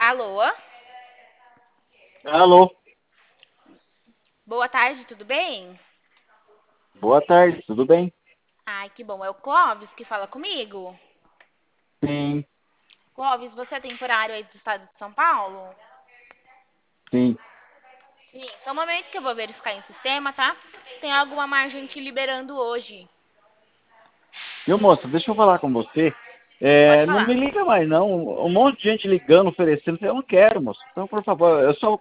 Alô? Alô, Boa tarde, tudo bem? boa tarde, tudo bem? Ai, que bom. É o Clóvis que fala comigo? Sim, Clóvis, você é temporário aí do estado de São Paulo? sim. Sim, só um momento que eu vou verificar em sistema, tá? Se tem alguma margem te liberando hoje. Viu, moça, deixa eu falar com você. Pode Não falar. me liga mais, não. Um monte de gente ligando, oferecendo. Eu não quero, moça. Então, por favor, eu só